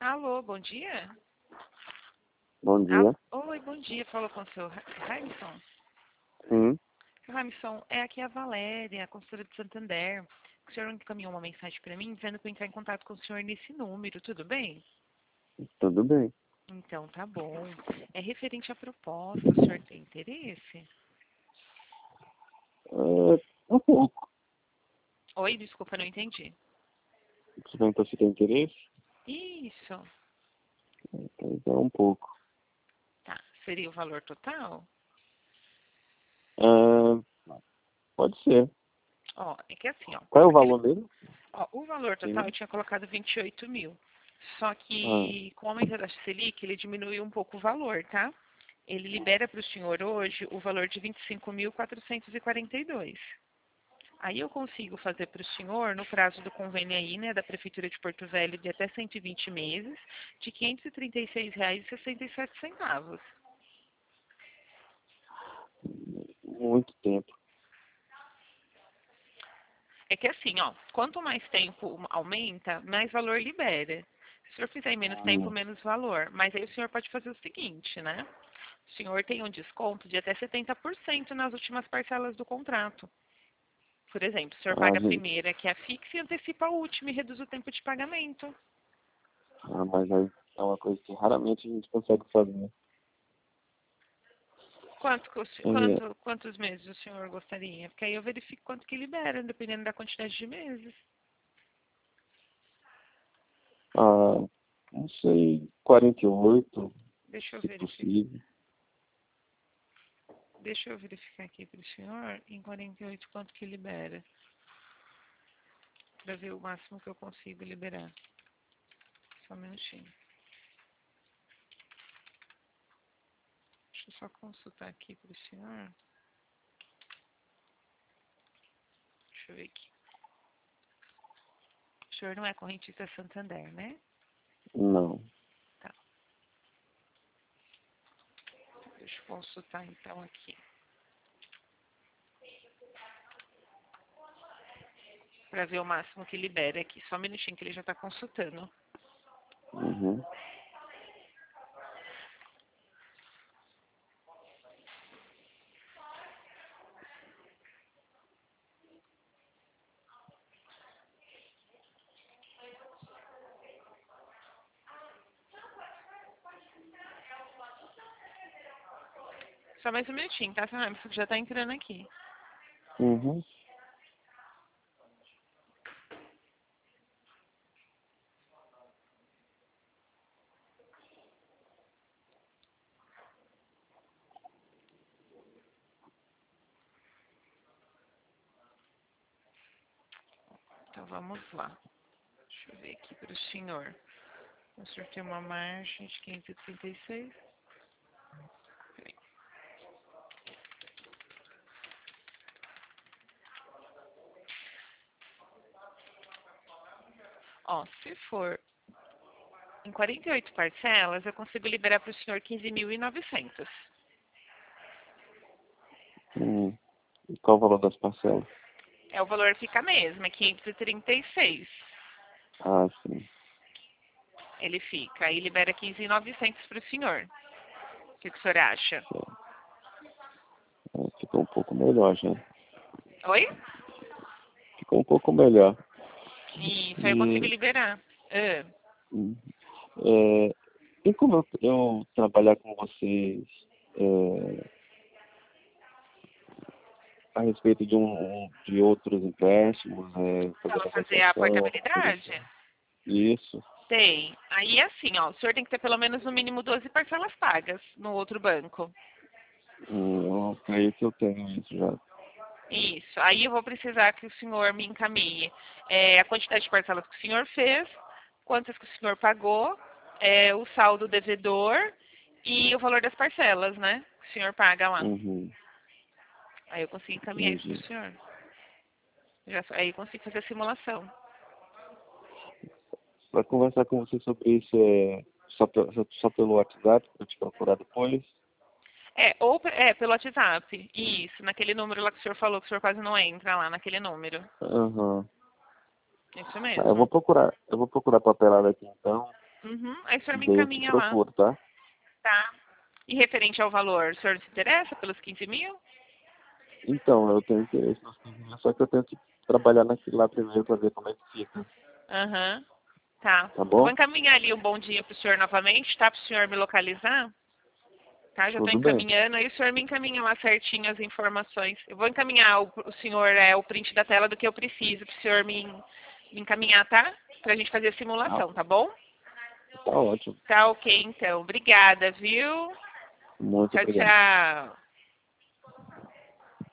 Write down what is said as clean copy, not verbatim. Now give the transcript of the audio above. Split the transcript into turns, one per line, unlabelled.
Alô, bom dia?
Bom dia.
Oi, bom dia. Falou com o seu Raimson?
Sim,
Seu Raimson, é aqui a Valéria, a consultora de Santander. O senhor encaminhou uma mensagem para mim dizendo para eu entrar em contato com o senhor nesse número, tudo bem?
tudo bem.
Então, tá bom. É referente à proposta, o senhor tem interesse?
Um pouco.
Oi, desculpa, não entendi.
Você perguntou se tem interesse?
Isso,
Então, um pouco.
tá. Seria o valor total?
Ah, pode ser.
Ó, é que assim, ó.
Qual é o valor mesmo?
Ó, o valor total eu
Sim.
tinha colocado 28 mil. Só
Ah,
que com o aumento da taxa Selic, ele diminuiu um pouco o valor, tá? Ele libera para o senhor hoje o valor de 25.442. Aí eu consigo fazer para o senhor, no prazo do convênio aí, né, da Prefeitura de Porto Velho, de até 120 meses, de R$ 536,67.
muito tempo.
É que assim, ó, quanto mais tempo aumenta, mais valor libera. Se o senhor fizer em menos tempo,
Hum,
menos valor. Mas aí o senhor pode fazer o seguinte, né? O senhor tem um desconto de até 70% nas últimas parcelas do contrato. Por exemplo, o senhor paga a
gente.
primeira, que é a fixa, e antecipa a última e reduz o tempo de pagamento.
Mas aí é uma coisa que raramente a gente consegue fazer. É,
Quantos meses o senhor gostaria? Porque aí eu verifico quanto que libera, dependendo da quantidade de meses.
ah, não sei, 48,
Deixa eu
se
verificar.
possível.
Deixa eu verificar aqui para o senhor, em 48, quanto que libera. Para ver o máximo que eu consigo liberar. Só um minutinho. Deixa eu só consultar aqui para o senhor. Deixa eu ver aqui. O senhor não é correntista Santander, né?
Não.
Tá. Deixa eu consultar então aqui. Para ver o máximo que libera aqui. Só um minutinho que ele já está consultando.
Uhum.
Só mais um minutinho, tá, seu Hamilton? Já está entrando aqui.
Uhum.
Então vamos lá. Deixa eu ver aqui para o senhor. O senhor tem uma margem de 536. Peraí. Ó, se for em 48 parcelas, eu consigo liberar para o senhor 15.900.
E qual o valor das parcelas?
É, o valor fica mesmo, é 536.
Ah, sim.
Ele fica. Aí libera 15.900 para o senhor. O que o senhor acha?
Certo. Ficou um pouco melhor já.
Oi?
Ficou um pouco melhor.
Isso, aí eu consigo
E
liberar. Ah,
hum, é, tem como eu trabalhar com vocês é, a respeito de outros empréstimos, fazer
ela fazer a
negociação, alguma coisa
portabilidade?
assim? Isso.
Tem. Aí assim, ó, o senhor tem que ter pelo menos no mínimo 12 parcelas pagas no outro banco.
Creio que eu tenho isso já.
Isso. Aí eu vou precisar que o senhor me encaminhe a quantidade de parcelas que o senhor fez, quantas que o senhor pagou, o saldo devedor e o valor das parcelas, né? Que o senhor paga lá.
Uhum,
Aí eu consigo encaminhar isso para
entendi.
o senhor. Aí eu consigo fazer a simulação.
Para conversar com você sobre isso, só pelo WhatsApp, para te procurar depois?
Pelo WhatsApp. Isso, naquele número lá que o senhor falou que o senhor quase não entra lá, naquele número.
Aham.
Isso
Tá,
mesmo.
eu vou procurar papelada aqui então.
Uhum. Aí o senhor me
Daí eu te
encaminha lá.
procuro, tá?
Tá. E referente ao valor, o senhor se interessa pelos 15 mil?
Então, eu tenho interesse nos 15 mil, só que eu tenho que trabalhar naquilo lá primeiro para ver como é que fica.
Aham. Tá.
Tá
Eu vou
bom?
encaminhar ali um bom dia pro senhor novamente, tá? Pro senhor me localizar. Tá? Já estou
Tudo bem.
encaminhando. Aí o senhor me encaminha lá certinho as informações. Eu vou encaminhar o senhor o print da tela do que eu preciso pro senhor me encaminhar, tá? Pra gente fazer a
Tá,
simulação, tá bom?
tá ótimo.
Tá ok, então. Obrigada, viu?
Muito
Tchau,
obrigado.
tchau.